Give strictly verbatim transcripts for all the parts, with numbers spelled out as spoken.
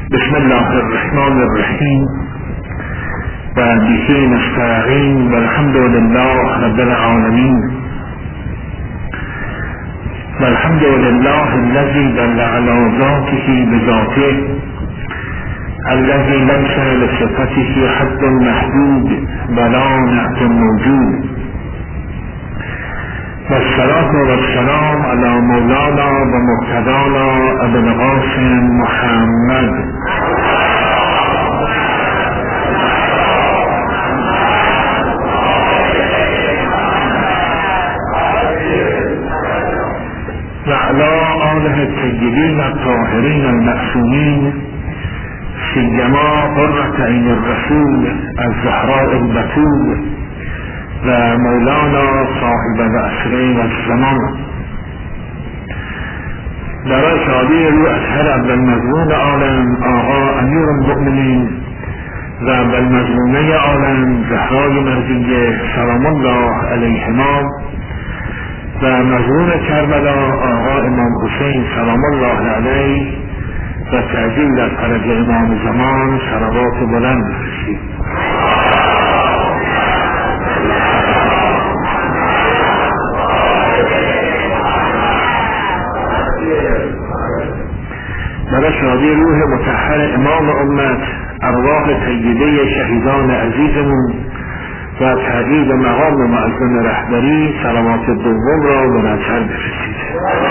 بسم الله الرحمن الرحیم و به نستعین و الحمد لله رب العالمین و الحمد لله الذي دل على ذاته بذاته الذي ليس لصفته حد محدود ولا نعت موجود والصلاة والسلام على مولانا و مقتدانا ابو القاسم محمد و علی آله الطیبین الطاهرین المعصومین سیما قرة عین الرسول الزهراء البتول و مولانا صاحب العصر و الزمان. برای شادی رو اطهر عبدالمظلوم عالم آقا امیر المؤمنین و عبدالمظلومه عالم زهرای مرضیه سلام الله علیهما و مظلوم کربلا آقا امام حسین سلام الله علیه و تعجیل در فرج امام زمان صلوات بلند بفرستید. برای شادی روح مطهر امام امت ارواح طیبه شهیدان عزیزمون و تأیید مقام معظم رهبری صلوات دوم را بلندتر بفرستید.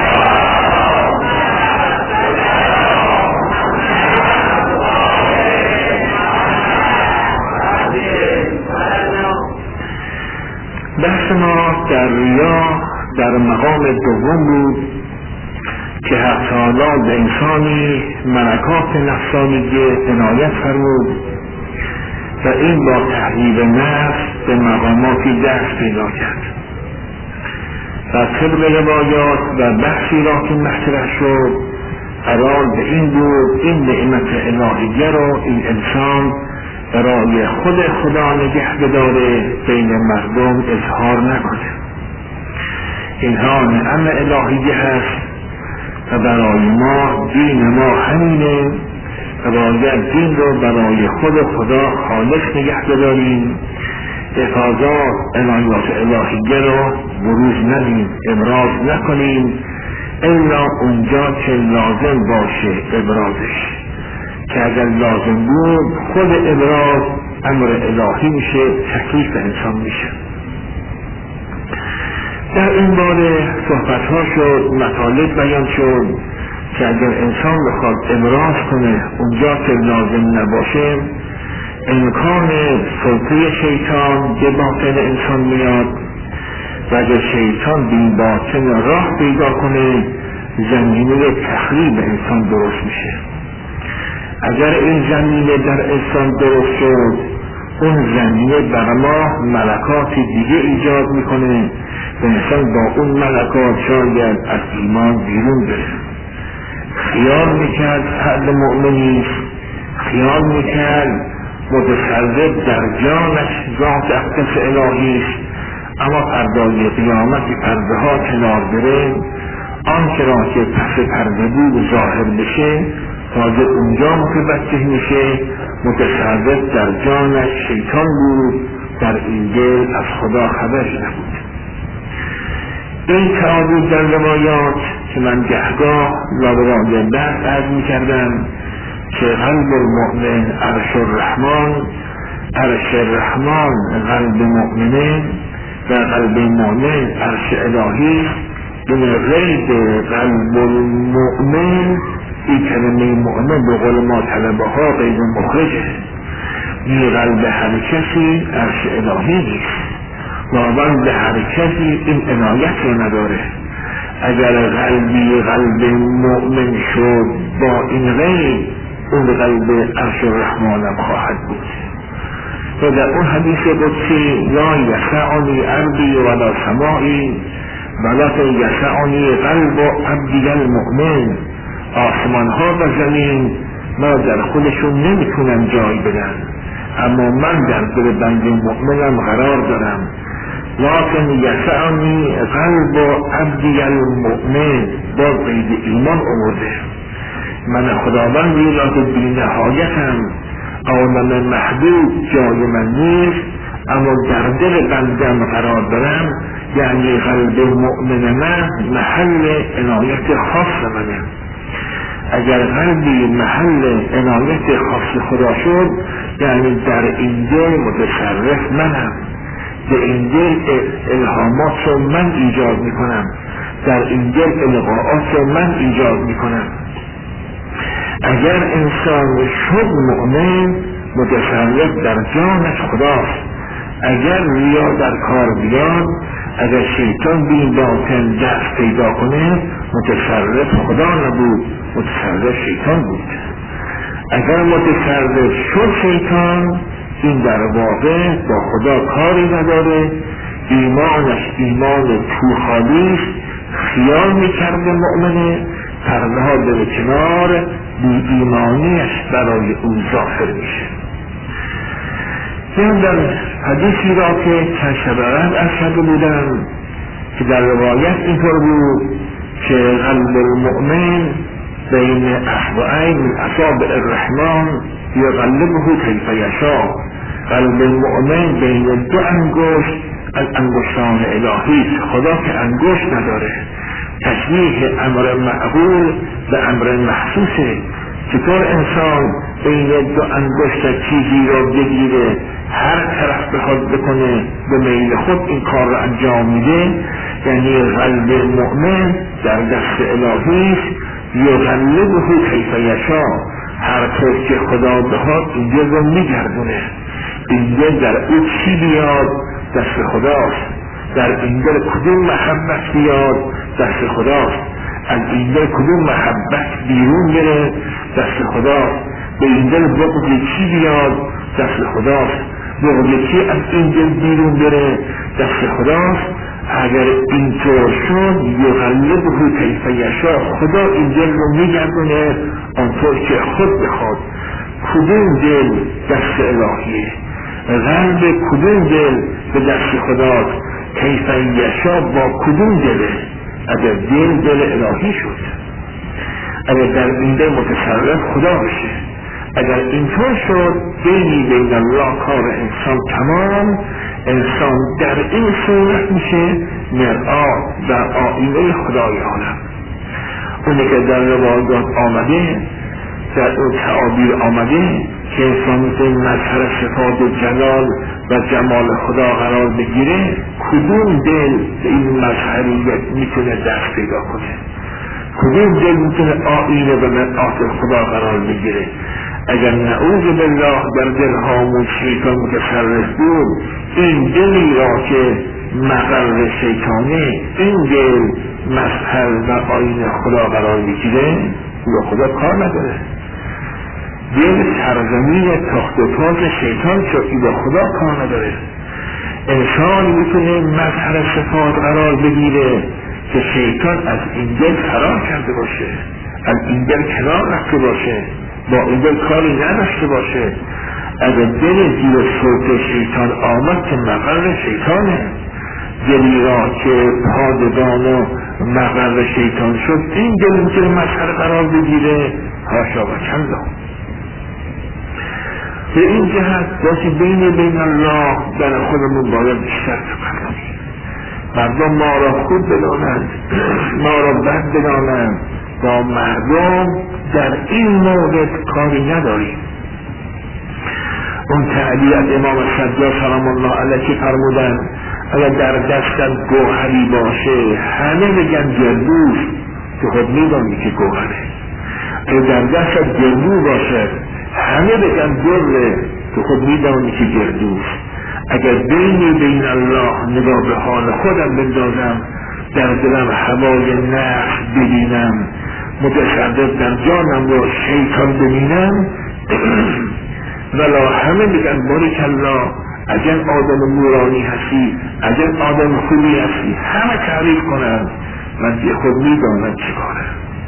بحث ما در ریا در مقام دوم بود که حق تعالی به انسانی ملکات نفسانیه عنایت فرمود و این با تحریب نفس به مقاماتی دست پیدا کرد و طبق روایات و بحثی را که مطرح شد قرار به این بود این نعمت الهیه را این انسان برای خود خدا نگه بداره بین مردم اظهار نکنه. اینها نعم الهیه هست و برای ما دین ما همینه و باید دین رو برای خود خدا خالص نگه بداریم، حفاظات عنایات الهیه رو بروز ندیم، ابراز نکنیم الا اونجا که لازم باشه ابرازش، که اگر لازم بود خود ابراز امر الهی میشه، تکلیف انسان میشه. در این باره صحبت ها شد، مطالب بیان شد که اگر انسان بخواد ابراز کنه اونجا که لازم نباشه امکان سلطه شیطان به باطن انسان میاد و اگر شیطان بین باطن راه پیدا کنه زمینه تخریب انسان درست میشه. اگر این زمینه در انسان درست شد اون زمینه بر ما ملکات دیگه ایجاد میکنه و انسان با اون ملکات شاید از ایمان بیرون بره. خیال میکرد فرد مؤمنیست، خیال میکرد متصرف در جانش ذات اقدس الهیست، اما پردای قیامت پرده ها کنار بره آن که را که پس پرده بود ظاهر بشه تازه اونجا متوجه میشه متصرف در جانش شیطان بود، در این دل از خدا خبری نبود. این تعابیر در روایات که من گهگاه لابرای بحث عرض میکردم که قلب المؤمن عرش الرحمن، عرش الرحمن قلب مؤمنه و قلب مؤمن عرش الهی. این غیب قلب المؤمن این کلمه مؤمن به قول ما طلبه ها غیب مخرجه، این قلب هر کسی عرش الهی نیست واقعا به هر کسی این عنایت رو نداره. اگر قلبی قلب مؤمن شد با این غیب اون قلب عرش الرحمن هم خواهد بود. و در اون حدیث قدسی لا یسعنی ارضی ولا سماعی ولکن یسعنی قلب عبدی المؤمن. آسمان ها و زمین ما در خودشون نمیتونن جای بدن، اما من در دل بنده مؤمنم قرار دارم. لکن یسعنی قلب عبدی المؤمن با قید ایمان آورده من خداوندی را که بی نهایتم، عالم محدود جای من نیست، اما در دل بندم قرار دارم، یعنی قلب مؤمن من محل عنایت خاص منه. اگر قلبی محل عنایت خاص خدا شد، یعنی در این دل متصرف منم، در این دل الهامات رو من ایجاد میکنم، در این دل القاءات رو من ایجاد میکنم. اگر انسان شد مؤمن، متصرف در جانش خداست. اگر ریا در کار بیاد، اگر شیطان بین باطن دست پیدا کنه، متصرف خدا نبود، متصرف شیطان بود. اگر متصرف شد شیطان، این در واقع با خدا کاری نداره، ایمانش ایمان تو خالیست، خیال میکرده مؤمنه، پرده ها به کنار، بی ایمانیش برای او ظاهر میشه. این در حدیثی را که چند شب قبل ارشد بودم که در روایت اینطور بود که قلب المؤمن بین اصبعین من اصابع الرحمن یقلبه کیف یشاء. قلب المؤمن بین دو انگشت از انگشتان الهی، خدا که انگشت نداره. تشبیه امر معقول به امر محسوسه. چطور انسان بین دو انگشت چیزی را بگیره، هر طرف بخواد بکنه به میل خود این کار را انجام میده؟ یعنی قلب مؤمن در دست الهی است، یقلبه کیف یشاء، هر طور که خدا بخواد این دل رو میگردونه. این دل در او چی بیاد دست خداست، در این دل کدوم محبت بیاد دست خداست، از این دل کدوم محبت بیرون بره دست خداست، به این دل بغض چی بیاد دست خداست، بغض چی از این دل بیرون بره دست خداست. اگر اینطور شد یقلبه کیف یشاء، خدا این دل رو میگردونه آنطور که خود بخواد. کدوم دل دست الهیه، قلب کدوم دل به دست خداست، کیف یشاء با کدوم دله. اگر دل دل الهی شد، اگر در این دل متصرف خدا بشه، اگر اینطور شد بینی بین الله کار انسان تمام. انسان در این صورت میشه مرآت در آینه خدای عالم. اونه که در روایات آمده، در اون تعابیر آمده که انسان میتونه مظهر صفات و جلال و جمال خدا قرار بگیره، کدوم دل به این مظهریت میتونه دست پیدا کنه، کدوم دل میتونه آینه به مرآت خدا قرار بگیره. اگر نعوذ بالله در دل هامون شیطان متصرف بود، این دلی را که مقر شیطانه، این دل مظهر و آینه خدا قرار بگیره، او خدا کار نداره. دل سرزمین تخت و تاج شیطان شد، این با خدا کار نداره. انسان میتونه مظهر صفات قرار بگیره که شیطان از این دل فرار کرده باشه، از این دل کنار رفته باشه، با این دل کاری نداشته باشه. اگر دل زیر صوت شیطان آمد که مقر شیطانه، دلی را که پادگان و مقر شیطان شد، این دل میتونه مظهر قرار بگیره، حاشا و کلا. به این جهت باشه بین بین الله در خودمون باید بیشتر فکر کنیم. مردم ما را خوب بدانند، ما را بد بدانند، با مردم در این مورد کاری نداریم. اون تعبیر امام صدیق سلام الله علیه که فرمودن اگر در دستت گوهری باشه همه بگن گردوست، که خود میدانی که گوهره. اگر در دستت گردو باشه همه بگن گره، که خود میدانی که گردوست. اگر بینی بین الله نگاه به حال خودم بندازم، در دلم هوای نفس ببینم، متصرف در جانم رو شیطان ببینم، ولا همه بگن باریکالله، اگر آدم نورانی هستی، اگر آدم خوبی هستی، همه تعریف کنن، من که خود میدانم چه کارم.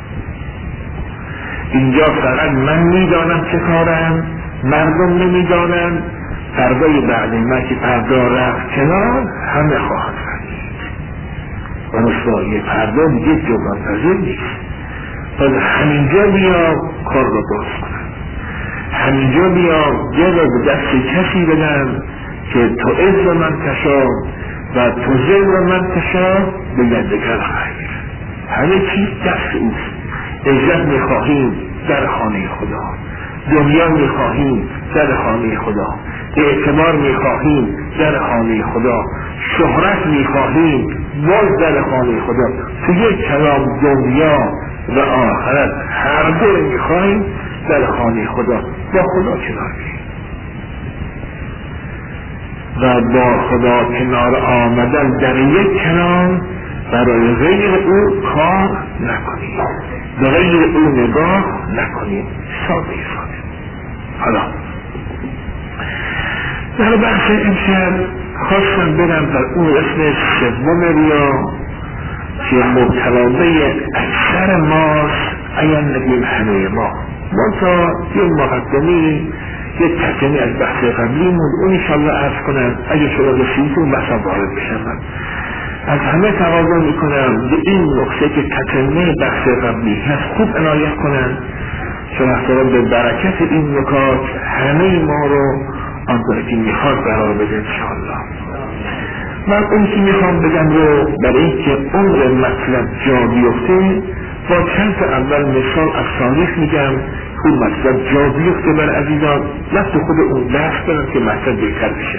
اینجا فقط من میدانم چه کارم، مردم نمیدانم. فردای بعد من که فردا رفت کنار، همه خواهد فهمید و رسوایی فردا دیگه جبران پذیر نیست. پس همینجا بیا کار رو باز کنن، همینجا بیا دل رو به دست کسی بدن که تو عز من تشا و تو ذل من تشا به یدکر خیر. همه چیز دست اوست. عزت میخواهیم در خانه خدا، دنیا میخواهیم در خانه خدا، اعتبار میخواهیم در خانه خدا، شهرت میخواهیم باز در خانه خدا. تو یک کلام دنیا و آخرت هر دو میخواهیم در خانه خدا، با خدا کنار بیم و با خدا کنار آمدن در یک کلام برای غیر او کار نکنیم، به غیر او نگاه نکنیم. ساده ساده. حالا در بحث امشب خواستم برم در اون اسم سوم ریا که مبتلازه اکثر ماست، ایان نگیم همه ما. ما تا یه مقدمی یه تکمی از بحث قبلی مون اون انشاءالله عرض کنم. اگه شما رسید اون بحثا وارد بشم، من از همه تقاضا میکنم به این نقطه که تکمه بحث قبلی هست خوب عنایت کنن، چون احترام به برکت این نکات همه ما رو آنطور که میخواد قرار بده انشاءالله. من اون که میخوام بگم رو برای اینکه عمر مطلب جا بیفته با چند تا اول مثال از تاریخ میگم، اون مطلب جا بیفته بر عزیزان، نفت خود اون درس دارم که مطلب بهتر بشه.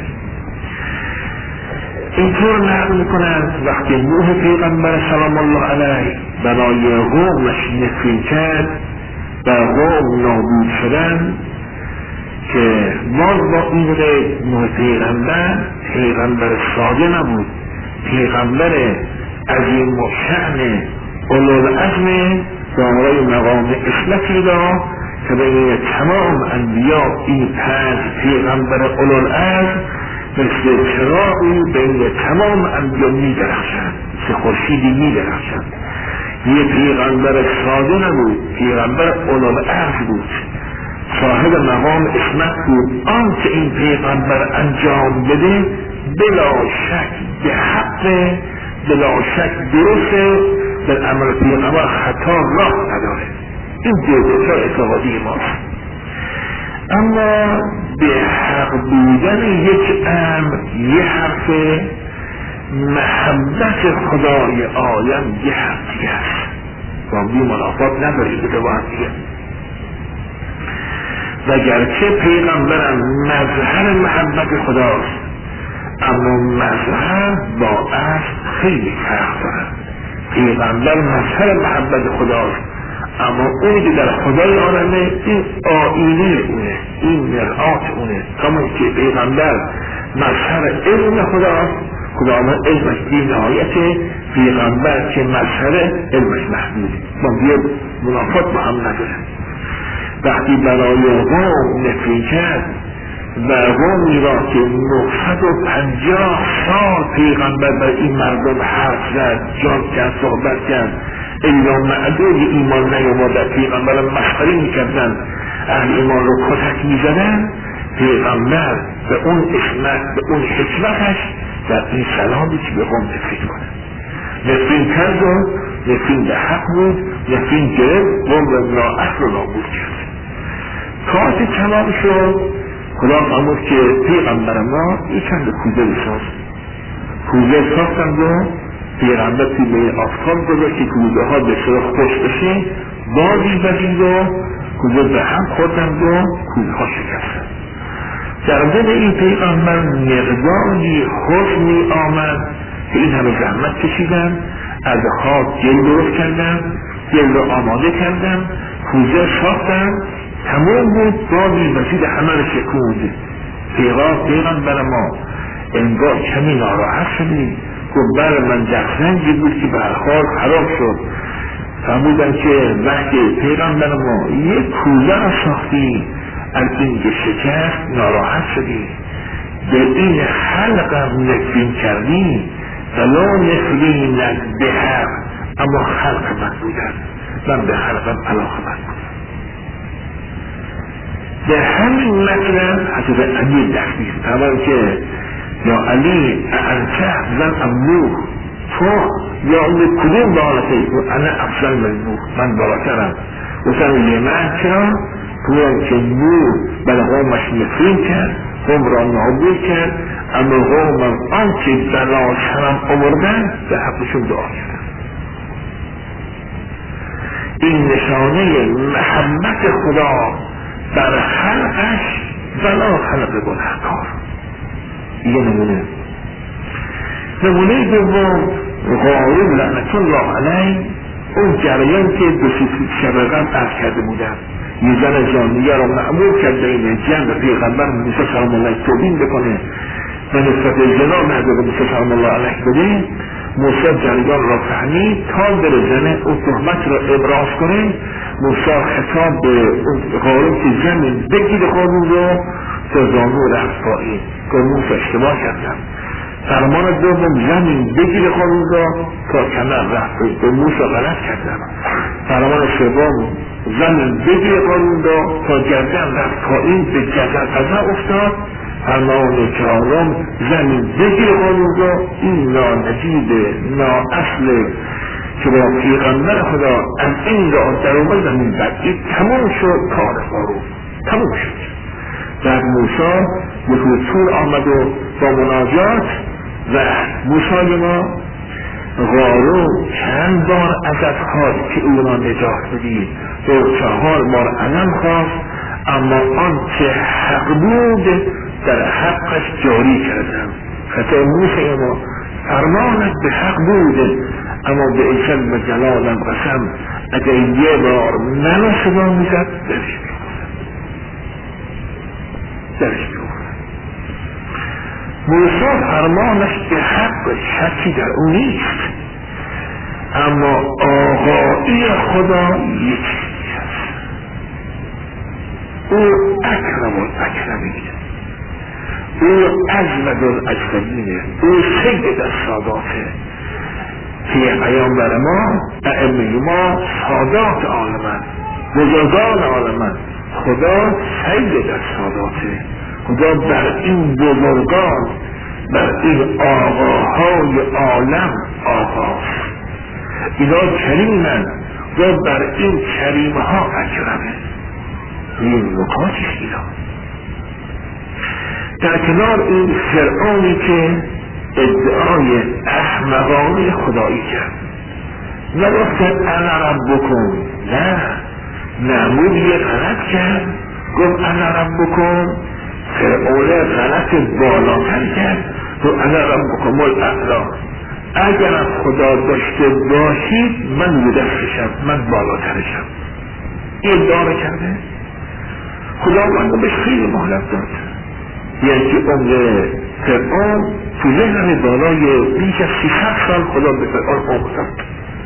اینطور نقل میکنند وقتی نوح پیغمبر سلام الله علیه برای قومش نفرین کرد و قوم نابود شدن، که باز با این قید نوح پیغمبر پیغمبر ساده نبود، پیغمبر عظیم و شأن اولوالعزم دارای مقام اصلتی را که بین تمام انبیا این پنج پیغمبر اولوالعزم مثل چراغی بین تمام انبیا می درخشند، مثل خورشیدی می درخشند. یه پیغمبر ساده نبود، پیغمبر اولوالعزم بود، صاحب مقام اسمت بود. آنچه این پیغمبر انجام بده بلا شک به حق، بلا شک درسته، در عمل پیغمبر خطا راه نداره. این دیوتا اعتقادی ماست. اما به حق بودن یک امر یه حرف، محبت خدای عالم یه حرف دیگه است، با بی منافات نداری بوده با هم دیگه. و گرچه پیغمبرم مظهر محبت خداست، اما مظهر با اصل خیلی فرق داره. پیغمبر مظهر محبت خداست، اما اونی که در خدای عالمه این آینه اونه، این مرآت اونه. کما که پیغمبر مظهر علم خداست، خداوند علمش بی نهایته، پیغمبر که مظهر علمش محدوده. ما بیا منافات با هم نداره. وقتی برای قوم نفرین کرد و قومی را که نهصد و پنجاه سال پیغمبر بر این مردم حرف زد، جان کرد، صحبت کرد، الا معدود ایمان نیامد، پیغمبر مسخره میکردن، اهل ایمان رو کتک میزدن، پیغمبر به اون اسمت، به اون حکمتش در این سلامی که به قوم نفرین کنه. نفرین کرد و نفرین به حق بود، نفرین گرفت، قوم را نااهل رو نابود کرد. کارت تمام شد. خدا فرمود که پیغمبر ما یک چند کوزه بساز. کوزه ساختند و پیغمبر توی به آفتاب گذاشت که کوزه ها به سر خوش بشه، بازی بدید و کوزه به هم خوردند و کوزه ها شکستند. در دل این پیغمبر مقداری حزنی آمد که این همه زحمت کشیدن، از خواب گل درست کردن، گل رو آماده کردن، کوزه ساختن، تمام بود، بازی مزید همه رو شکوند. پیغام پیغمبر ما انگار کمی ناراحت شدیم، گفت بر من دخزنجی بود که برخواد خراب شد. فرمودن که وقتی پیغمبر ما یک کوزه را ساختی، از این که شکست ناراحت شدی، به این خلقم نفرین کردی، فلا نفرینت به حق، اما خلق من بودن، من به خلقم علاقه من بودم. در همین مطلب حضرت امیر دستگیر فرمان که یا علی انته زن امنوح، تو یا اون کدوم بالاتری بود انا افضل من نور، من بالاترم. گفتن لیمن چرا؟ گفتن که نور بله قومش نفرین کرد، قوم را نابود کرد، اما قوم آنچه بلا سرم آوردن به حقشون دعا کردن. این نشانه محبت خدا بر خلقش ولا خلق گناهکار. یه نمونه. نمونه دوم قارون لعنت الله علیه، اون جریان که دو شب قبل عرض کرده بودم، یه زن جانیه را مأمور کرد بین جن و پیغمبر موسی سلام الله توبین بکنه و نسبت جناب حضرت موسی سلام الله علیه بده. موسی جریان را فهمید، تا بر زن اون تهمت را ابراز کنه. موسی خطاب به قارون که زمین بگیر قارون را تا زانو رفت پایین، که موسی اشتباه کردم. فرمان دوم زمین بگیر قارون را تا کمر رفت پایین، که موسی غلط کردم. فرمان سوم زمین بگیر قارون را تا گردن رفت پایین، به جزر قضا افتاد. فرمان چهارم زمین بگیر قارون را، این نانجیب نااصل که با پیغمبر خدا از این را در اومد زمین بگید. تمام شد کار قارون، تمام شد. بعد موسی به طور آمد و با مناجات و موسی ما قارون چند بار ازت خواست که او را نجات بدید و چهار بار علم خواست، اما آن که حق بود در حقش جاری کردم. خطا موسی ما فرمانت به حق بود، اما به ایشن و جلالم قسم اگر یه بار منو صدا میزد درش میخورد درش میخورد. موسی فرمانش به حق، شکی در اون نیست، اما آقایی خدا یکی است. او اکرم الاکرمین، او اجمد الاجمدین، او سید الساداته. که پیامبر ما، ائمه ما سادات عالمن، بزرگان عالمن. خدا سید الساداته. خدا بر این بزرگان، بر این آقاهای عالم آقاست. اینا کریمن و بر این کریمها اکرمه. این نکاتش اینا. در کنار این فرعونی که ادعای احمقانه خدایی کرد و گفت انا ربکم، نه نمود یه غلط کرد، گفت انا ربکم. فرعون غلط بالاتر کرد و انا ربکم الاعلی. اگر خدا داشته باشید من مدفشم، من بالاترشم. این ادعا کرده. خدا من بهش خیلی مهلت داد، یعنی که عمر فرعون تو ذهن بالای بیش از سیصد سال خدا به فرعون عمر داد.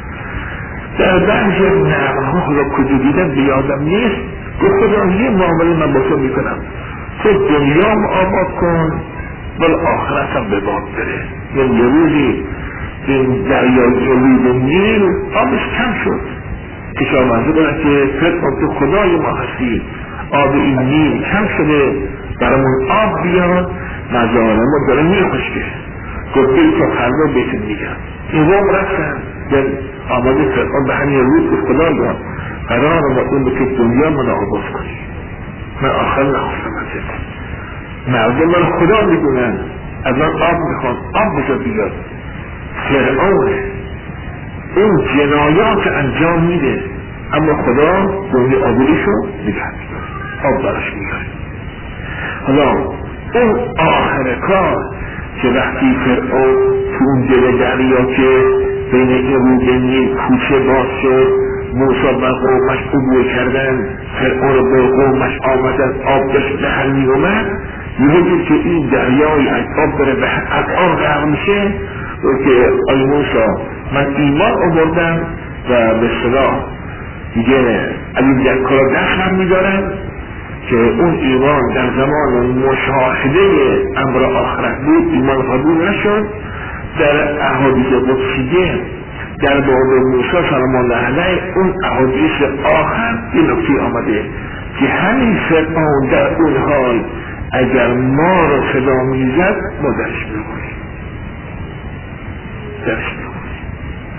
در بعضی نقل‌ها خدا کجا دیدن بیادم نیست، گفت خدا یه معامله من با تو میکنم، تو دنیام آباد کن ولی آخرت هم به باد بره. یعنی یه روزی این دریای رود نیل آبش کم شد، کشاورزا بودن که فرعون تو خدای ما هستی، آب این نیل کم شده، برامون آب بیاد، مزارع ما داره میخشکه. گفت بید تا فردا بهتون میگم. این وام رفتن در آماده فرعون به همین روز که خدا داد قرار ما اون به که دنیا من آباد کنی، من آخر نخواستم ازت. مردم من خدا میدونن، از من آب میخوان، آب بجا بیاد. فرعون اون جنایات انجام میده، اما خدا دنیا آبادیشو نگه میداره، آب براش میاره. حالا اون آخر کار که وقتی فرعون تو اون دل دریا که بین این رود نیل کوچه باز شد، موسی و قومش عبور کردن، فرعون به قومش آمدن، آب داشت به هر می اومد، میگه که این دریای از آب بره به از آن غرق میشه. و که آی موسی من ایمان آوردم و به صلاح دیگه این در کار دست هم میدارن که اون ایمان در زمان مشاهده امر آخرت بود، ایمان قبول نشد. در احادیث قدسیه در باب موسی سلام الله علیه اون احادیث آخر این نکته آمده که همین فرعون در اون حال اگر ما رو صدا میزد ما درش میخوریم درش میخوریم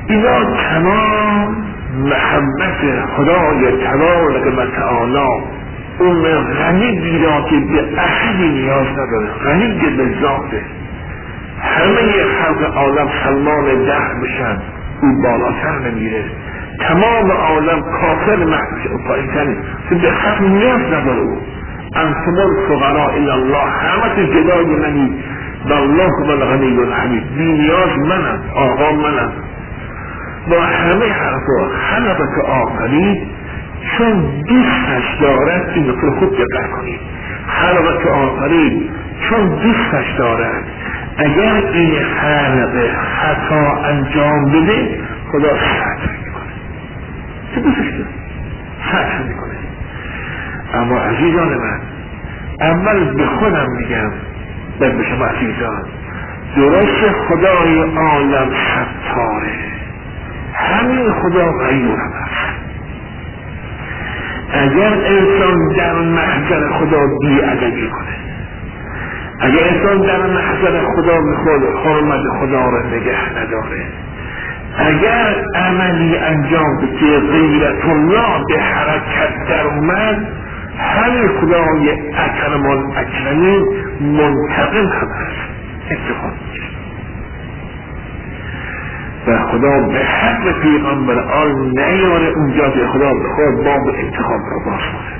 اینا تمام محبت خدای تبارک و تعالی، اون غنی را که به احدی نیاز نداره، غنی که به ذاته، همه خلق عالم سلمان ده بشن او بالاتر نمیره، تمام عالم کافر محبش او پایینتره که به خلق نیاز نداره. او انتم الفقراء الی الله، همه جدای منی والله هو الغنی الحمید، بی نیاز منم، آقا منم. با همه حرفا خلقت آفرید چون دوستش دارد، این نکته خوب دقت کنید، خلقت آفرید چون دوستش دارد، اگر این خلق خطا انجام بده خدا ستر میکنه، چه دوستش داره ستر میکنه. اما عزیزان من، اول به خودم میگم بعد به شما عزیزان، درست خدای عالم ستاره، همین خدا غیورم هست. اگر انسان در محضر خدا بی‌ادبی کنه، اگر انسان در محضر خدا میخواد حرمت خدا را نگه نداره، اگر عملی انجام بده که غیرت الله به حرکت در اومد، همین خدای اکرم الاکرمین منتقم هم هست، اتفاق میشه و خدا به حق پیغمبر آل نیاره اونجا که خدا بخواد باب انتخاب را باز کنه.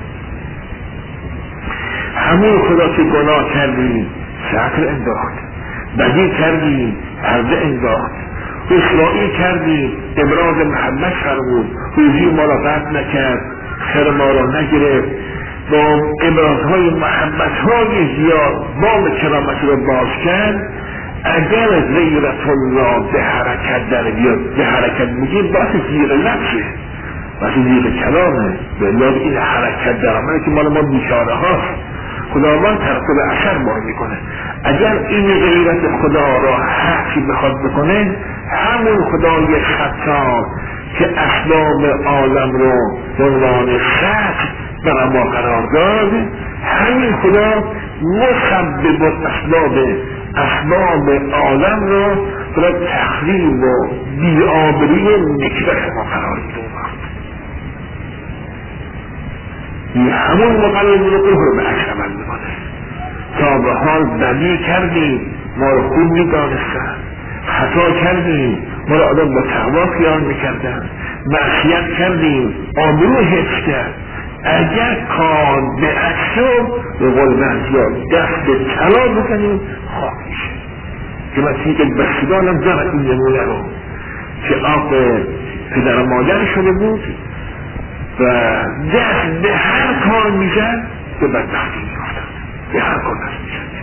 همون خدا که گناه کردیم ستر انداخت، بدی کردیم پرده انداخت، رسوایی کردیم ابراز محبت فرمود، روزی ما را قطع نکرد، خیر ما را نگرفت، با ابرازهای محبتهای زیاد باب کرامت را باز کرد. اگر غیرت الله به حرکت در بیاد، به حرکت میگیم باید زیر لفظه، باید زیر کلامه، به الله این حرکت در عمله که مال ما بیچاره هاست، خداوند ترتیب اثر ما میکنه. اگر این غیرت خدا را حقی بخواد بکنه، همون خدای خطا که اسباب عالم رو به عنوان خط برای ما قرار داد، همین خدا مسبب اسباب اسباب عالم را برای تخریب و بی‌آبرویی و نکبت ما قرار میده. این همون مقلب رو رو به عکس عمل میکنه. تا به حال بدی کردیم ما رو خوب میدانستن، خطا کردیم ما رو آدم با تقوا خیال میکردن، معصیت کردیم آبرو حفظ کرد. اگر کار به عکس به قول یا دست به طلا بکنیم خواه میشه. که مسیح که بسیدانم دارد این نمونه رو که آب پدر مادر شده بود و دست به هر کار میزد به بدبختی میافتاد، به هر کار دست میزد.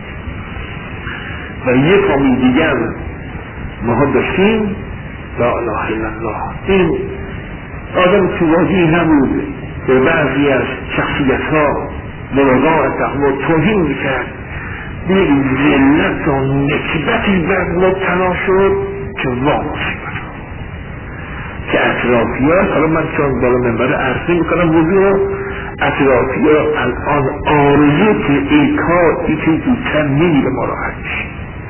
و یک فامیل دیگر ما داشتیم لا اله الا الله، این آدم توازی نبود، به بعضی از شخصیت ها مراغا تقوی توهین میکرد، یک ذلت و نکبتی بر مبتلا شد که وا مصیبت که اطرافیات، حالا من چون بالا منبر عرضی میکنم موضوع رو، اطرافیات الان آرزو که ای کار ای که زودتر نمیره ما راحت میشه.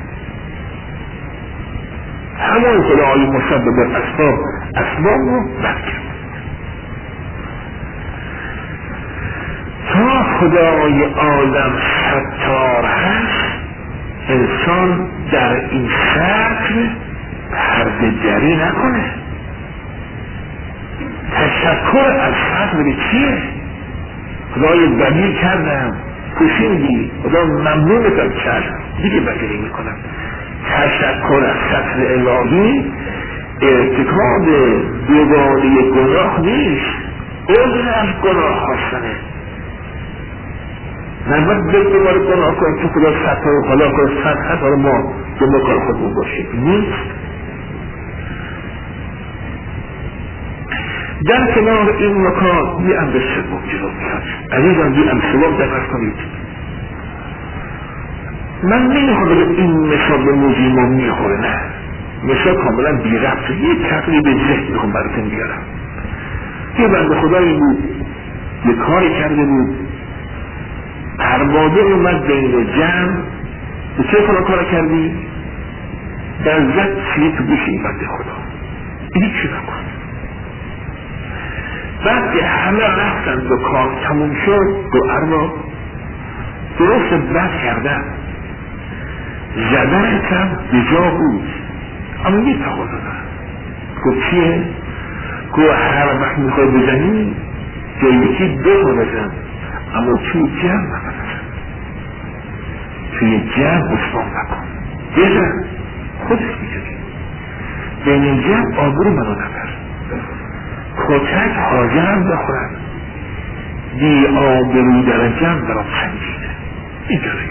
همون خدای مسبب اسباب اسباب رو بد کرد. تا خدای عالم ستار هست، انسان در این شکل پرده دری نکنه. تشکر از فضل چیه؟ خدای بدی کردم پوشیدی، خدا ممنونتم کردم دیگه بدی میکنم. تشکر از فضل الهی ارتکاب دوباره گناه نیست، عذر از گناه خواستنه. نباید به دوباره گناه کنیم که خدا ستر و خلا کنه ستر ستر ما به مکان خودمون باشیم، نیست. در کنار این مکان یه امر سوم جلو میاد. عزیزان یه امر سوم دقت کنید. من نمیخوام بگم این مثال به موضوع ما میخوره، نه، مثال کاملا بی ربط، یه تقریب ذهن میخوام براتون بیارم. یه بنده خدایی بود، یه کاری کرده بود، اربابه اومد بین جمع، به چه کنه کار کردی؟ در زد چیه تو گوش این بنده خدا. هیچی نکن. بعد که همه رفتن و کار تموم شد دو ارباب درست بد کردن، زدنتم به جا بود اما یه تقاضا دارم. گفت چیه؟ گفت هر وقت میخوای بزنی جا یکی دو تا بزن اما توی جمع نبزن، توی جمع اصفان نکن، بزن خودت میزنی به این جمع آبرو منو نبر، کتک حاضرم بخورن، بی آبرو در جمع برام سنگینه. اینجوری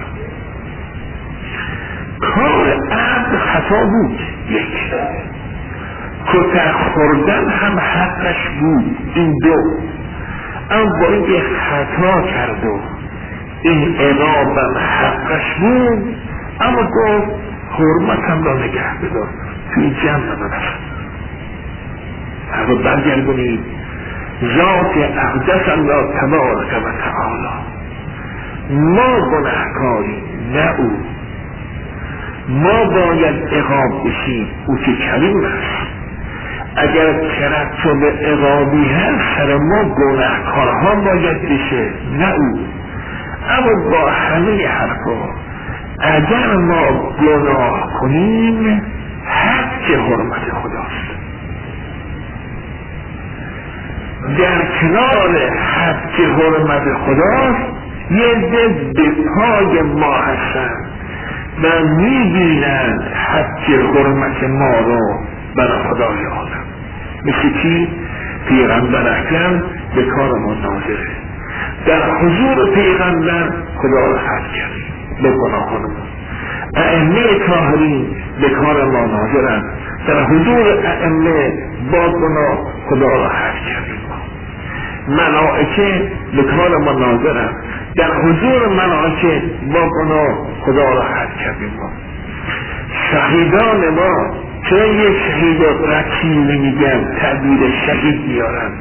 کار عبد خطا بود، یک کتک خوردن هم حقش بود، این دو. اما با این که خطا کرد و این عقابم حقش بود، اما گفت حرمتم را نگه بدار توی جمع نبرم. اما برگردونید ذات اقدس الله تبارک و تعالی، ما گناهکاریم نه او. ما باید عقاب بشیم، او که کریم است. اگر ترتب عقابی هست سر ما گناهکارها باید بشه نه او. اما با همه حرفا اگر ما گناه کنیم حق حرمت خداست. در کنار حق حرمت خداست یه دل به پای ما هستن و میبینند حق حرمت ما رو برای خدای عالم. مثل کی؟ پیغمبر اکرم به کار ما ناظره. در حضور پیغمبر خدا رو حق کردیم به گناهانمون. ائمه طاهرین به کار ما ناظرند، در حضور ائمه با گناه خدا رو حق کردیم. ملائکه به کار ما ناظرند، در حضور ملائکه با گناه خدا را حق کردیم. ما شهیدان ما چرا یک شهید قتیل نمیگن، تعبیر شهید میارن؟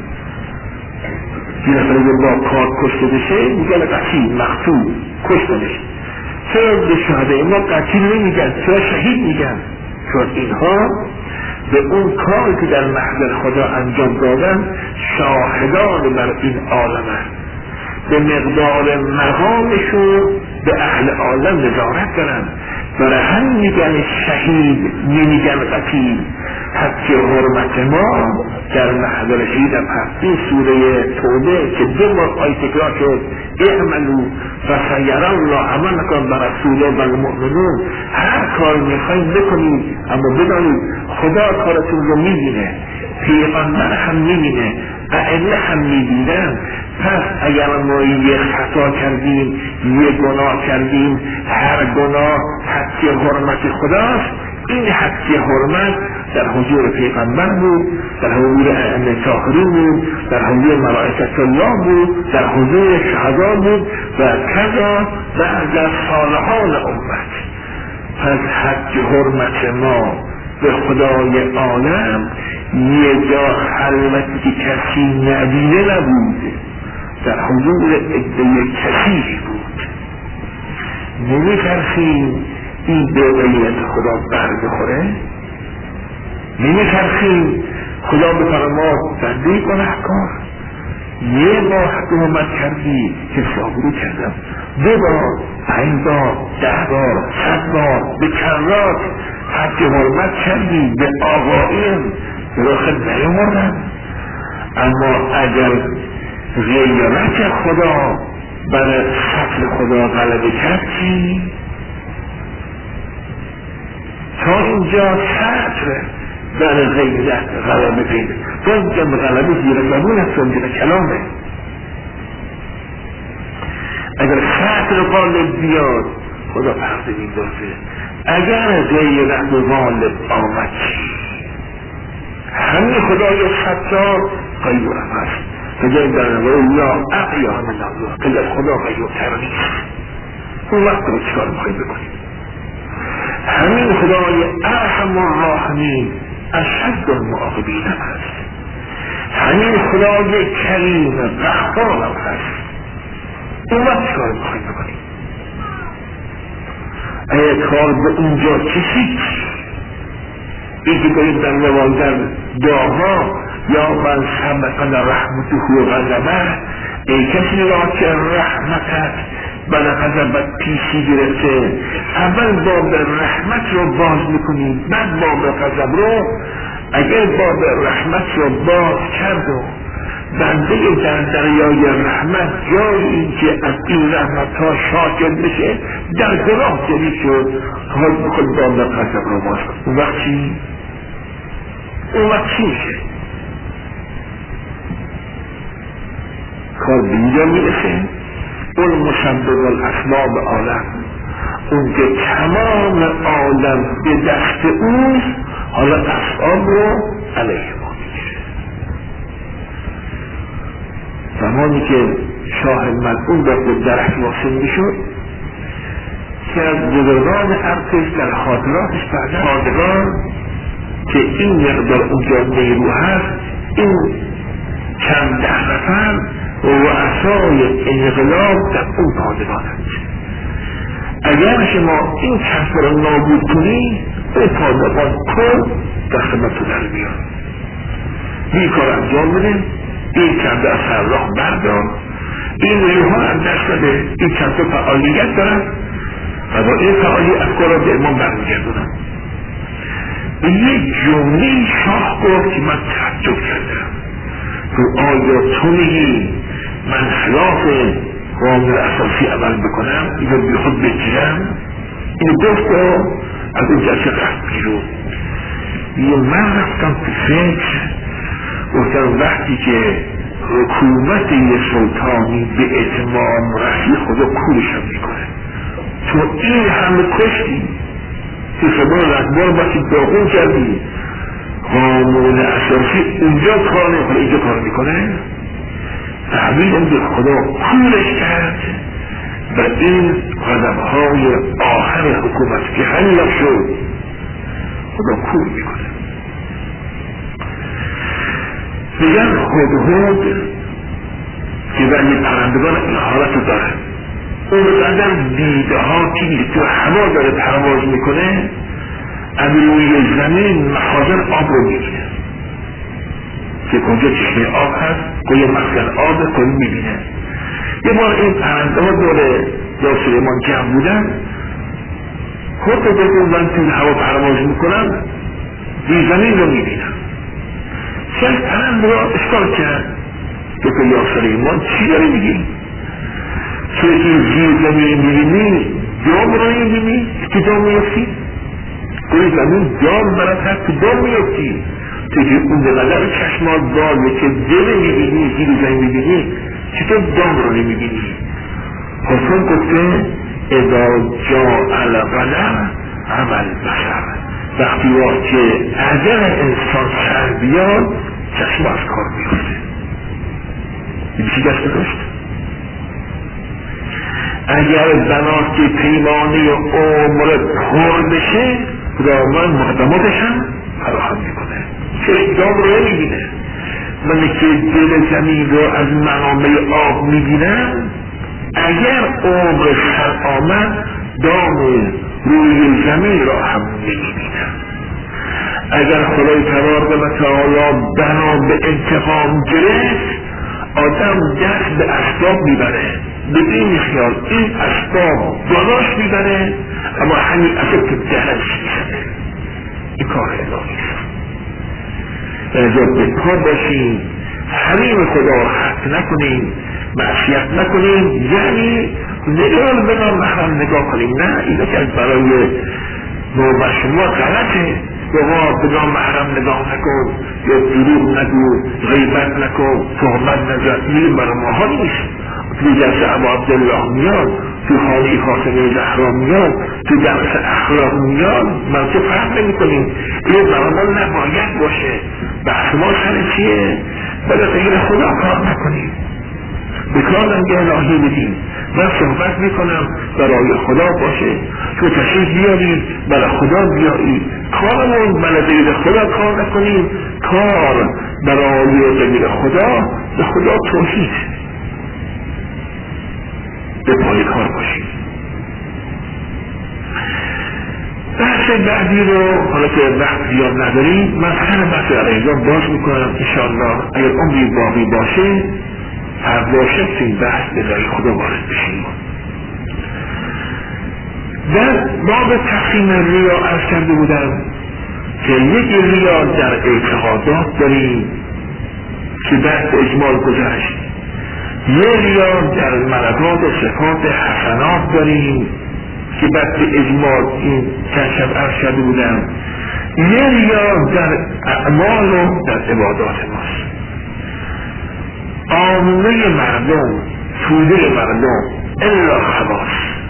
این نفر با کار کشته بشه میگن قتیل، مقتول، کشته بشه. چرا به شهده ما قتیل نمیگن، چرا شهید میگن؟ چون اینها به اون کاری که در محضر خدا انجام دادن شاهدان بر این عالم هست، به مقدار مقامشون به اهل عالم نظارت دارن. برای هم میگن شهید نمیگن قتیل. حق حرمت ما در محضر شهید هم هست. این سوره توبه که دو بار آیه تکرار شد اعملوا فسیری الله عملکم برسوله و المؤمنون، هر کار میخواید بکنید اما بدانید خدا کارتون رو میبینه، پیغمبر هم میبینه، ائمه هم میبینن. پس اگر ما یه خطا کردیم، یه گناه کردیم، هر گناه حق حرمت خداست. این حق حرمت در حضور پیغمبر بود، در حضور ائمه طاهرین بود، در حضور ملائکه الله بود، در حضور شهدا بود و کذا بعد از صالحان امت. پس حق حرمت ما به خدای عالم یه جا خلوتی که کسی ندیده نبود، در حضور عده کثیری بود. نمی‌ترسیم این به غیرت خدا بر بخوره؟ نمی‌ترسیم خدا به فرما بنده گناهکار؟ یه بار تهمت کردی که صابرو کردم، دو بار، پنج بار، ده بار، صد بار، به کرات حق حرمت کردی، به آقاییم به داخل نیامردن. اما اگر غیرت خدا برای سطر خدا غلبه کردی، تا اینجا سطر برای غیرت غلبه پیدا. تا اینجا غلبه زیر زبون است و زیر کلامه. اگر سطر غالب بیاد خدا پرده میندازه. اگر غیرت غالب آمد همین خدای ستار غیورم هست. فجای در نظر یا اقیا همین الله که در خدا غیورتر نیست. اون وقت رو چکار میخواهی بکنیم؟ همین خدای ارحم الراحمین اشد المعاقبین هم هست. همین خدای کریم غفار هم هست. اون وقت چکار میخواهی بکنیم؟ اگه کار به اونجا کشید این که باید در نوازن داها یا من سبقنا رحمته و غضبه، ای کسی را که رحمتت بل غضبت پیشی گرفته، اول باب رحمت رو باز میکنی بعد باب غضب رو. اگر باب رحمت رو باز کرد و بنده در دریای رحمت جای این که از این رحمت ها شاکر بشه در گناه جدید شد، حال بخود باب غضب رو باز کرد. اون وقت چی؟ اون وقت چی میشه؟ کار بینجا میرسه. اون مسبب الاسباب عالم، اون که تمام عالم به دست اوست، حالا اسباب رو علیه ما میشه. زمانی که شاه ملعون را به درک واصل میشد که از بزرگان ارتش در حاضراتش بعد حاضران که این مقدار اونجا نیرو هست، این چند ده نفر رؤسای انقلاب در اون پادگان هست. اگر شما این کسب را نابود کنی، اون پادگان کل دست ما تو در بیاد. این کار انجام بده، این چند از هر راه بردار، این نیروها از دست بده، این چند تا فعالیت دارن و با این فعالیت افکار را به امام برمیگردونن. به یک جمله شاه گفت که من تعجب کردم، تو آیا تو میگی من خلاف قانون اساسی عمل بکنم، اینو بی خود بگیرم؟ اینو گفت و از اون جلسه رفت بیرون. یه من رفتم تو فکر، گفتم وقتی که حکومت یه سلطانی به اتمام رسی خدا کورش هم میکنه. تو این همه کشتی که شما رکبار باشید داغون کردی، قانون اساسی اونجا کار نمیکنه، اینجا کار میکنه. تحویل اون به خدا کورش کرد و این غضب‌های آخر حکومت که حل شد خدا کور میکنه. میگن هدهد که ولی پرندگان این حالت داره، اون قدر دیده ها که تو هوا داره پرواز میکنه، از روی زمین مخازن آب رو میبینه که کنجا چشمه آب هست، کنجا مخزن آب کنجا میبینه. یه بار این پرنده ها دور یا سلیمان جمع بودن، خود رو بگون من توی هوا پرواز میکنم، روی زمین رو میبینم. چند پرنده را اشکال کرد که که یا سلیمان چی داری میگی؟ چه این زیر زمین میبینی دام را میبینی که دام میفتی؟ کنی زمین دام برات هست که دام میفتی؟ تو که اون دقدر چشمات دامه که دل میبینی زیر زمین میبینی، چطور دام را نمیبینی؟ حسن گفته اذا جا الغلم عمل بشر، وقتی وقت که اگر انسان سر بیاد چشم از کار میفته. این چی دست داشت؟ اگر بنات که پیمانه عمر پر بشه خدا من مقدماتشم فراهم میکنه، چه دام رو نمیبینه. من که دل زمین رو از منابع آب میبینم، اگر عمر سر آمد دام روی زمین را هم نمیبینم. اگر خدای تبارک و تعالی بنا به انتقام گرفت، آدم دست به اسباب میبره، به این خیال این اسباب بالاش میبره، اما همین اسباب که دهنش میزنه. این کار الهی است. لذا به پا باشیم، حریم خدا را حق نکنیم، معصیت نکنیم، یعنی نگاه به نامحرم نگاه کنیم. نه، اینا که برای نوبت شما غلطه. بابا به نامحرم نگاه نکن، یا دروغ نگو، غیبت نکن، تهمت نزن، این برای ماها نیست. تو جلسه ابا عبدالله میاد، تو خانه فاطمه زهرا میاد، تو درس اخلاق میاد، من تو فرق نمی کنیم. این برای ما نباید باشه. بحث ما سر چیه؟ برای غیر خدا کار نکنیم، به کارنگ الهی بدیم. من صحبت میکنم برای خدا باشه، تو تشریف بیارید برای خدا بیارید، کارمون برای غیر خدا کار نکنیم. کار برای غیر خدا به خدا توحید، به پای کار باشیم. بحث بحث بعدی رو حالا که وقت زیاد نداریم من سر بحث علیزان باز میکنم انشاءالله اگر عمری باقی باشه هر باشه تو این بحث به رای خدا وارد بشیم. در باب تقسیم ریا عرض کرده بودم که یک ریا در اعتقادات داریم که بعد به اجمال گذشت، یک ریا در ملکات و صفات حسنات داریم که بعد به اجمال این چند شب عرض کرده بودم، یک ریا در اعمال و در عبادات ماست. عامه مردم توده مردم الا خواص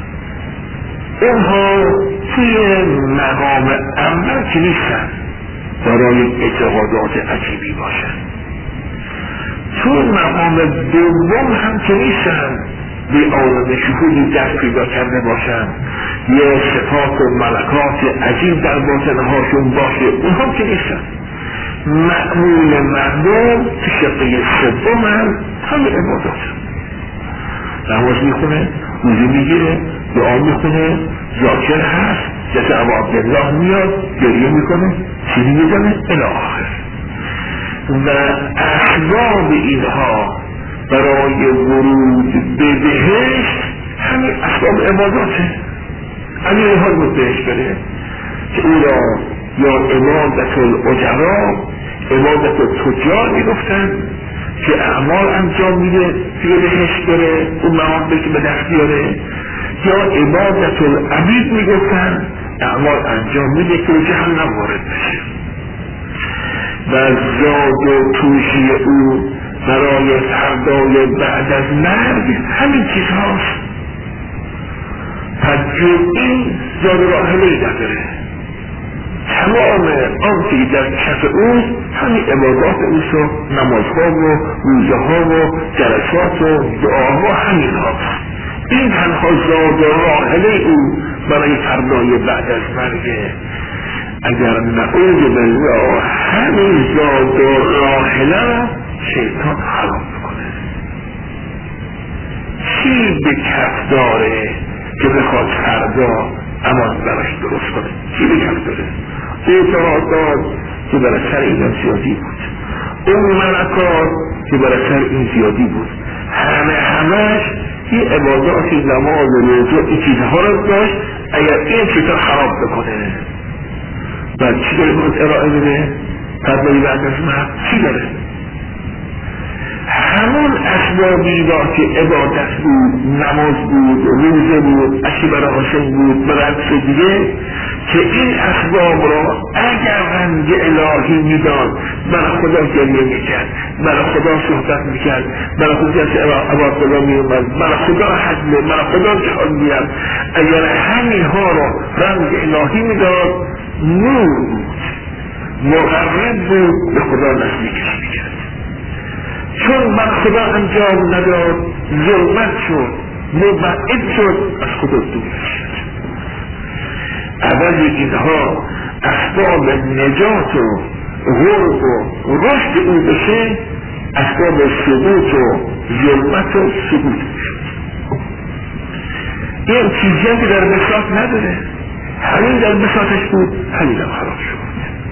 اونها توی مقام اول که نیستن برای اعتقادات عجیبی باشن، تو مقام دوم هم که نیستن به عالم شهودی دست پیدا کرده باشن یا صفات و ملکات عجیب در باطنهاشون باشه، اونها که نیستن. معمول مردم تو شقه سوم هم همه عبادات، نماز میخونه، روزه میگیره، دعا میخونه، ذاکر هست، جسد ابو عبدالله میاد گریه میکنه، چیزی میزنه الی آخر. و اسباب اینها برای ورود به بهشت همین اسباب عباداته. همین اینها رو بهشت بره که او را یا عبادت العجرا، عبادت التجار میگفتن که اعمال انجام میده توی بهشت بره اون مواد که به دست بیاره، یا عبادت العبید میگفتن اعمال انجام میده که به جهنم وارد بشه. و زاد و توشی او برای فردای بعد از مرگ همین چیز هاست. پس این زاد راحلهی نداره، تمام آنچه در کف او همین عبادات اوست و نمازها و روزه ها و جلسات و دعاها همین هاست. این تنها زاد راحله او برای فردای بعد از مرگه. اگر نعوذ بالله همین زاد راحله شیطان خراب میکنه. چی به کف داره که بخواد فردا امان براش درست کنه؟ چی به کف داره؟ اعتقادات که برای سر این زیادی بود، اون ملکات که برای سر این زیادی بود، همه همش این عبادات نماز و روزه این چیزها رو داشت. اگر این چیزها خراب بکنه بعد چی داره باید ارائه بده؟ فردایی بعد از مرد چی داره؟ همون اسبابی را که عبادت بود، نماز بود، روزه بود، اشی برای حسین بود، برای دیگه، که این اسباب را اگر رنج الهی میداد برای خدا گریه میکرد، برای خدا صحبت میکرد، برای خدا عباد خدا میومد، برای خدا حجمه، برای خدا جهاد میاد، اگر همین ها را رنج الهی میداد نور بود، مقرب بود، به خدا نزدیکش میکرد. چون بر خدا انجام نداد ظلمت شد، مبعد شد، از خدا دور شد. اول اینها اسباب نجات و غرب و رشد او بشه، اسباب ثبوت و ظلمت و ثبوت شد. این چیزی که در بساط نداره، همین در بساطش بود، همین هم خراب شد.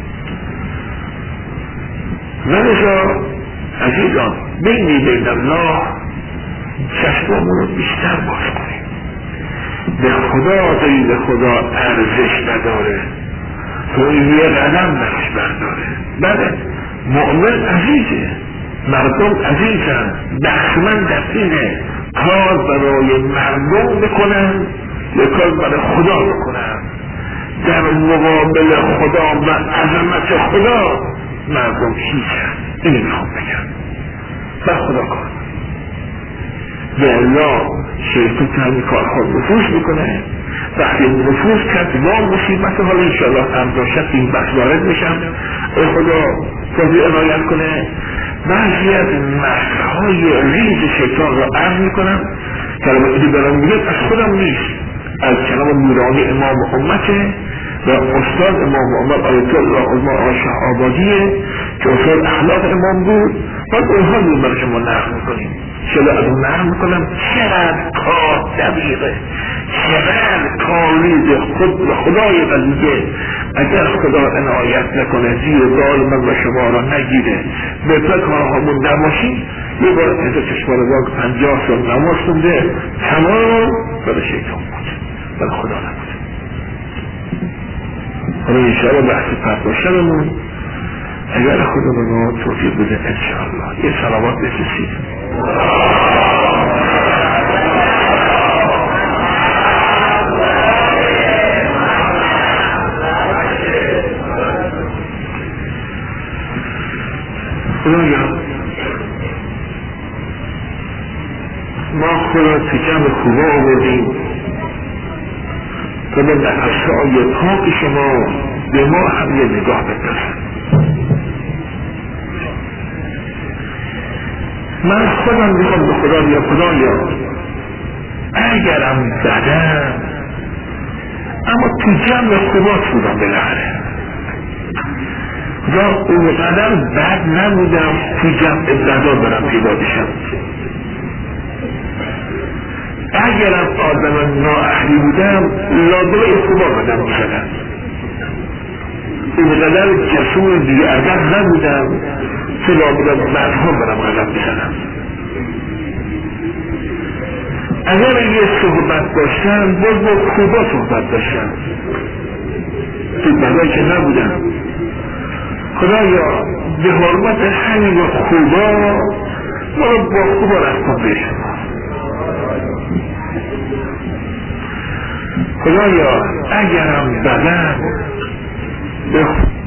ولذا عزیزان بینی بین الله چشممون رو بیشتر باز کنیم. به خدا غیر خدا ارزش نداره، تو یه قدم برش برداره. بله مؤمن عزیزه، مردم عزیزن، بخشمن در اینه کار برای مردم بکنن یا کار برای خدا بکنن. در مقابل خدا و عظمت خدا مردم هیچن. اینی میخوام بگم بر خدا کار یا الله شیطان همین کارها نفوذ میکنه. وقتی نفوذ کرد با مصیبت، حالا انشاءالله امضاشت این بحث وارد میشم، ای خدا توضیح عنایت کنه. بعضی از مکرهای ریز شیطان را عرض میکنم، کلماتی که دارم میگم از خودم نیست، از کلام نورانی امام امته و استاد امام امت آیت الله عظما آقای شاه آبادیه که استاد اخلاق امام بود. باید اونها رو برای شما نقل میکنیم. چرا از اون نقل میکنم؟ چقدر کار دقیقه، چقدر کاری به خود به خدای قدیده اگر خدا عنایت نکنه زیر دال من و شما را نگیره به پکارهامون نباشیم یه بار پیدا چشمان واقع پنجاه سال نماز خونده تمام برای شیطان بود برای خدا نبود. حالا انشاءالله بحث پرداشتنمون اگر خدا به ما توفیق بده انشاءالله یه صلوات بفرستید. خدایا ما خدا تو جمع خوبا آوردیم تا به نفسهای پاک شما به ما هم یه نگاه بندازن. من خودم میخوام به خدا بیا خدایا اگرم بدم اما تو جمع خوبات بودم بالاخره یا اونقدر بد نبودم تو جمع بدا برم پیدا بشم. اگرم آدم نااهلی بودم لابلای خوبا بدم میشدم. اونقدر جسور بی‌ادب نبودم که لابلای بدها برم قدم بزنم. اگر یه صحبت داشتم باز با خوبا صحبت داشتم تو بدایی که نبودم. خدایا به حرمت همین خوبا ما با خوبا رفتم به شما. خدایا اگرم بدم به